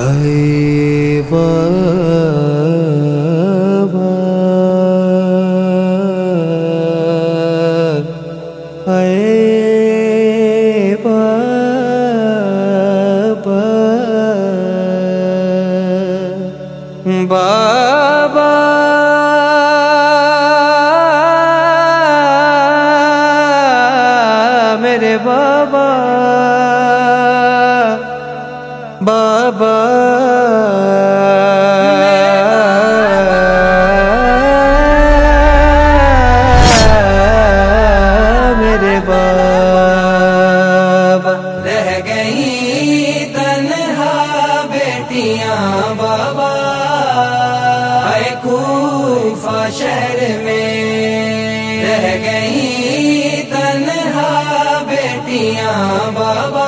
ہائے بابا ہائے بابا بابا میرے بابا بابا میرے بابا رہ گئی تنہا بیٹیاں بابا اے کوفہ شہر میں رہ گئی تنہا بیٹیاں بابا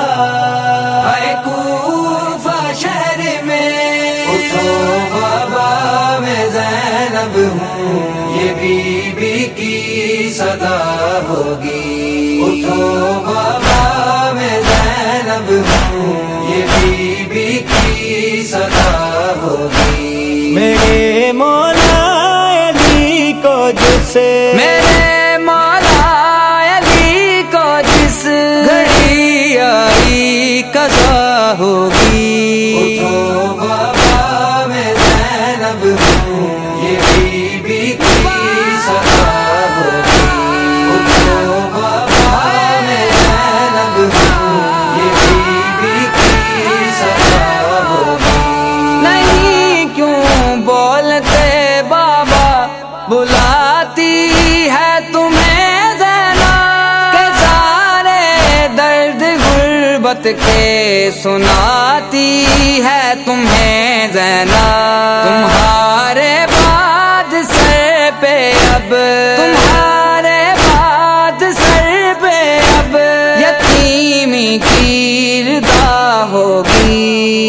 اے کوفہ شہر میں اٹھو بابا میں زینب ہوں یہ بی بی کی صدا ہوگی اٹھو بابا میں زینب ہوں یہ بی بی کی صدا ہوگی میرے مولا علی کو جسے میرے مولا علی کو جس گھڑی آئی قضا ہوگی اٹھو بابا میں زینب ہوں یہ بی بی کی صدا ہوگی اٹھو بابا میں زینب ہوں یہ بی بی کی صدا ہوگی نہیں کیوں بولتے بابا بلاتی ہے تمہیں زینب کہ سارے درد غربت کے سناتی ہے تمہیں زینب تمہارے بعد سر پہ اب تمہارے بعد سر پہ اب یتیمی کی ردا ہوگی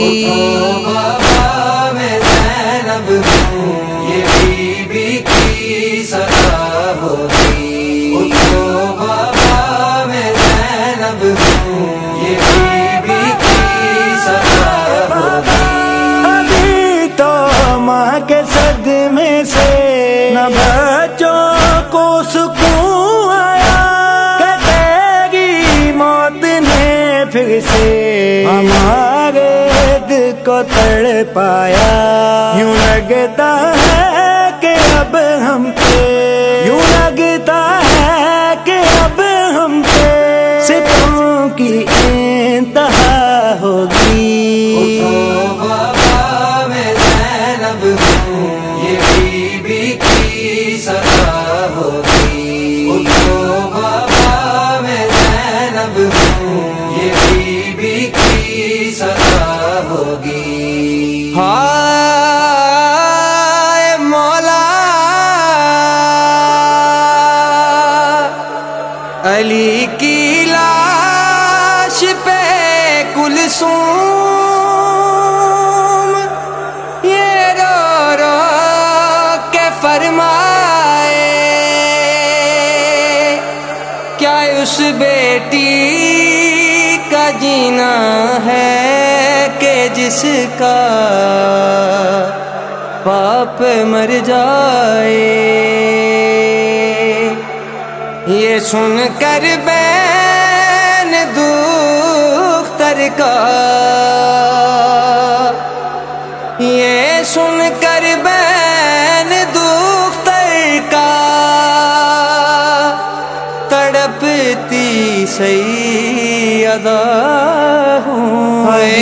بابا میں زینب ہوں یہ بی بی کی صدا ہوگی اٹھو بابا میں زینب ہوں یہ بی بی کی صدا ہوگی ابھی تو ماں کے صدمے سے نہ بچوں کو سکون آیا کہ تیری موت نے پھر سے ہمارے دل کو تڑپایا یوں لگتا ہے کہ اب ہم پہ یوں لگتا ہے کہ اب ہم پہ ستموں کی انتہا ہوگی اٹھو بابا میں زینب ہوں یہ بی بی کی صدا ہوگی اٹھو بابا میں زینب ہوں یہ بی بی کی صدا ہوگی ہائے مولا علی کی لاش پہ کلثوم یہ رو رو کے فرمائے کیا اس بیٹی کا جینا ہے کہ جس کا باپ مر جائے یہ سن کر بین دختر کا یہ سن کر بین دختر کا تڑپتی سیدہ ہوں اے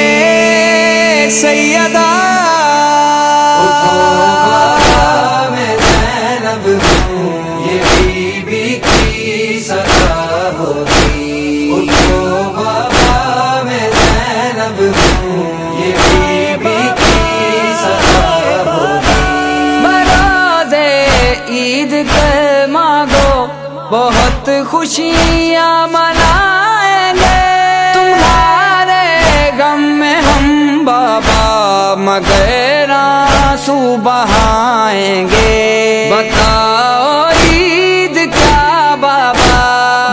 سیدہ اٹھو بابا میں زینب ہوں یہ بی بی کی صدا ہوگی اٹھو بابا میں زینب ہوں یہ بی بی کی صدا ہوگی بروز عید کر مانگو بہت خوشیاں منائیں گے تمہارے غم میں ہم بابا مگر آنسو بہائیں گے بتاؤ عید کیا بابا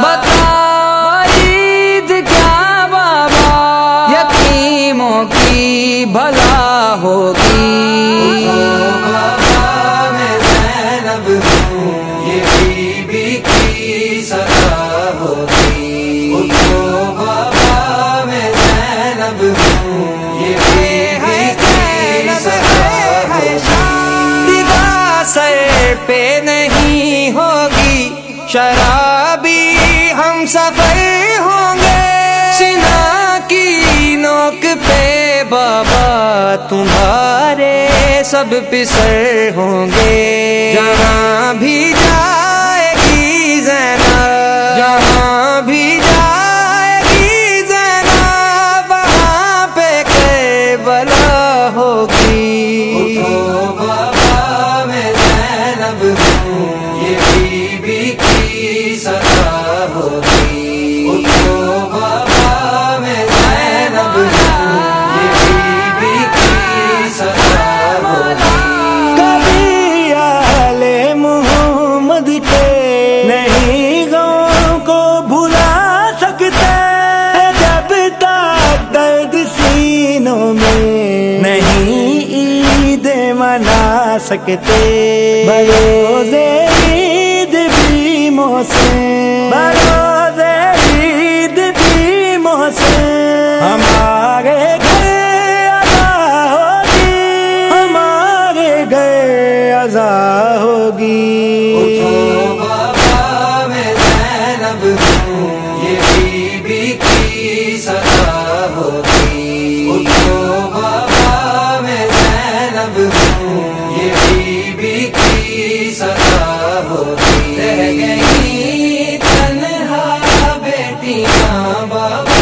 بتاؤ عید کیا بابا یتیموں کی زینب ہوں یہ بی بی کی سزا ہوگی. اٹھو بابا میں زینب ہوں یہ بی بی کی سزا ہوگی. نگاہ سر پہ نہیں ہوگی شرابی ہم سفر ہوں گے. سنا کی نوک پہ بابا تمہارے سب پسر ہوں گے. جہاں بھی جائے گی زینب جہاں بھی جائے گی زینب وہاں پہ کربلا ہوگی. اٹھو بابا میں زینب ہوں یہ بی بی کی سزا ہوگی. اٹھو بابا میں زینب ہوں یہ بی بی کی سزا ہوگی. کبھی آل محمد کے نہیں غم کو بھلا سکتے جب تک درد سینوں میں نہیں عید منا سکتے. بروز عید بھی محسن بروز عید بھی محسن ہمارے گھر ادا ہوگی ہمارے گھر ادا ہوگی. اٹھو بابا میں زینب ہوں یہ بی بی کی سزا ہوگی. اٹھو بابا میں زینب ہوں یہ بی بی کی سزا ہوگی. رہ گئی تنہا بیٹیاں بابا